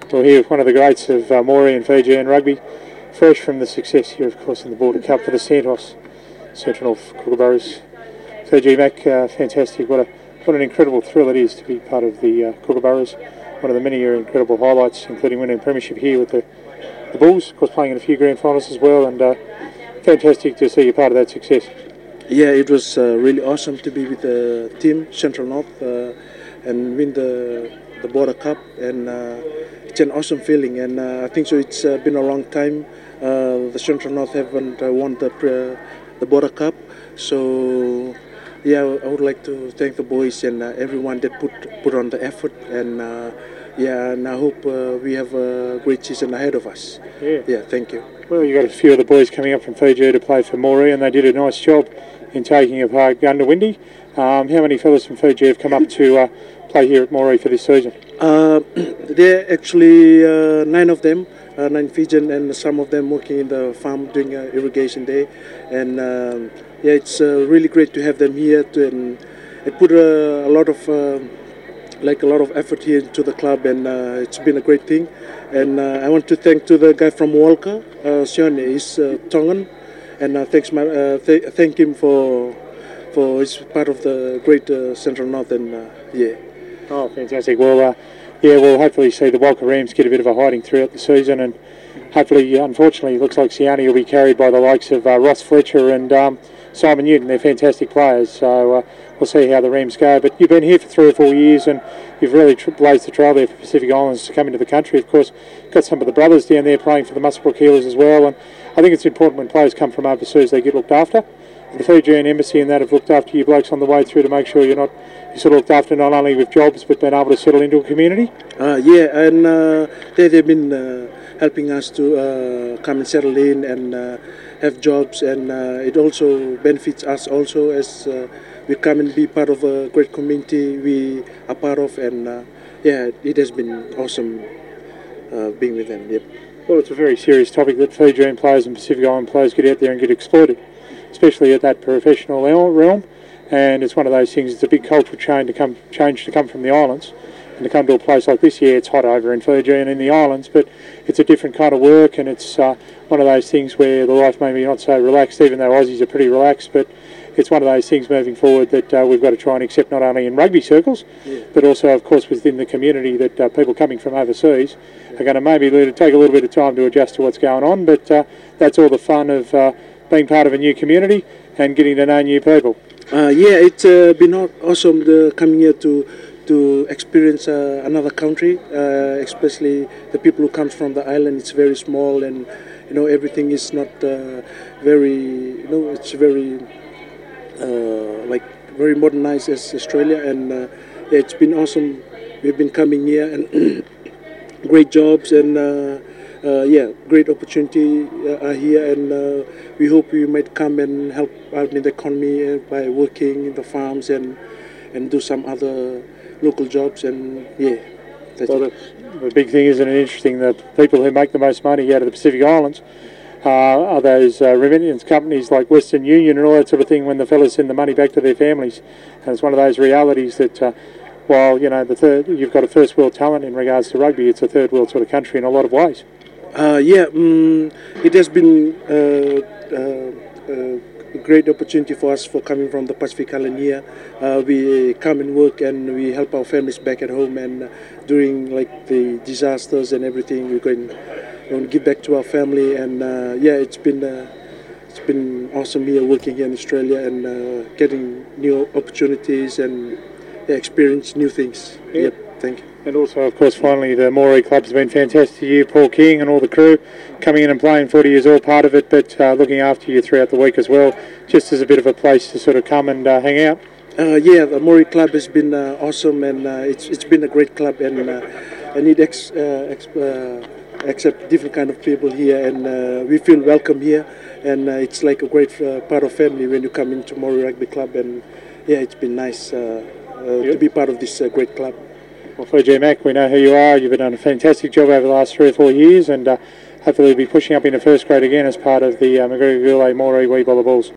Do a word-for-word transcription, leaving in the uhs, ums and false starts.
Well, here with one of the greats of uh, Māori and Fijian rugby, fresh from the success here, of course, in the Border Cup for the Santos, Central North Kookaburras. Fiji Mac, uh, fantastic. What a what an incredible thrill it is to be part of the uh, Kookaburras. One of the many incredible highlights, including winning a premiership here with the, the Bulls, of course, playing in a few grand finals as well, and uh, fantastic to see you part of that success. Yeah, it was uh, really awesome to be with the team, Central North, uh, and win the the Border Cup, and uh, it's an awesome feeling, and uh, I think so it's uh, been a long time uh, the Central North haven't uh, won the, uh, the Border Cup, so yeah, I would like to thank the boys and uh, everyone that put put on the effort, and uh, yeah, and I hope uh, we have a great season ahead of us. Yeah. Yeah, thank you. Well, you got a few of the boys coming up from Fiji to play for Māori, and they did a nice job in taking apart Gundawindi. Um, how many fellas from Fiji have come up to uh, play here at Māori for this season? Uh, there are actually uh, nine of them, uh, nine Fijian, and some of them working in the farm doing uh, irrigation there. And um, yeah, it's uh, really great to have them here. To, and it put uh, a lot of uh, like a lot of effort here into the club, and uh, it's been a great thing. And uh, I want to thank to the guy from Walker, uh, Sione, he's uh, Tongan, and uh, thanks my uh, th- thank him for for his part of the great uh, Central North, and uh, yeah. Oh, fantastic. Well, uh, yeah, we'll hopefully see the Walker Rams get a bit of a hiding throughout the season, and hopefully, unfortunately, it looks like Sione will be carried by the likes of uh, Ross Fletcher and um, Simon Newton. They're fantastic players, so uh, we'll see how the Rams go. But you've been here for three or four years, and you've really tr- blazed the trail there for Pacific Islands to come into the country. Of course, got some of the brothers down there playing for the Muswellbrook Healers as well, and I think it's important when players come from overseas, they get looked after. The Fijian Embassy and that have looked after you blokes on the way through to make sure you're not you're sort of looked after not only with jobs but being able to settle into a community. Uh, yeah, and uh, they, they've been uh, helping us to uh, come and settle in and uh, have jobs, and uh, it also benefits us also as uh, we come and be part of a great community we are part of, and uh, yeah, it has been awesome uh, being with them. Yep. Well, it's a very serious topic that Fijian players and Pacific Island players get out there and get exploited, especially at that professional realm, and it's one of those things. It's a big cultural change to come change to come from the islands and to come to a place like this. Yeah, it's hot over in Fiji and in the islands, but it's a different kind of work, and it's uh, one of those things where the life may be not so relaxed, even though Aussies are pretty relaxed, but it's one of those things moving forward that uh, we've got to try and accept, not only in rugby circles, yeah, but also, of course, within the community, that uh, people coming from overseas yeah. are going to maybe take a little bit of time to adjust to what's going on, but uh, that's all the fun of uh, being part of a new community and getting to know new people. Uh, yeah, it's uh, been awesome the coming here to to experience uh, another country, uh, especially the people who come from the island. It's very small, and you know everything is not uh, very, you know, it's very uh, like very modernized as Australia, and uh, yeah, it's been awesome. We've been coming here and great jobs, and uh, uh, yeah, great opportunity uh, are here, and uh, we hope we might come and help out in the economy uh, by working in the farms and and do some other local jobs, and yeah. That's well, it. The, the big thing, isn't it interesting, that people who make the most money out of the Pacific Islands uh, are those uh, remittance companies like Western Union and all that sort of thing, when the fellas send the money back to their families. And it's one of those realities that uh, while, you know, the third, you've got a first world talent in regards to rugby, it's a third world sort of country in a lot of ways. Uh, yeah, um, it has been uh, uh, uh, a great opportunity for us for coming from the Pacific Island here. Uh, we come and work, and we help our families back at home, and uh, during like the disasters and everything, we're going to give back to our family. And uh, yeah, it's been uh, it's been awesome here working here in Australia, and uh, getting new opportunities and yeah, experience new things. Yeah. Yep, thank you. And also, of course, finally, the Māori club has been fantastic to you, Paul King and all the crew, coming in and playing footy is all part of it, but uh, looking after you throughout the week as well, just as a bit of a place to sort of come and uh, hang out. Uh, yeah, the Māori club has been uh, awesome, and uh, it's it's been a great club, and uh, and it ex, uh, ex, uh, accept different kind of people here, and uh, we feel welcome here, and uh, it's like a great uh, part of family when you come into Māori Rugby Club, and yeah, it's been nice uh, uh, to be part of this uh, great club. Well, Fiji Mac, we know who you are. You've done a fantastic job over the last three or four years, and uh, hopefully you'll be pushing up into first grade again as part of the uh, McGregor Goulet Māori Wee Bulls.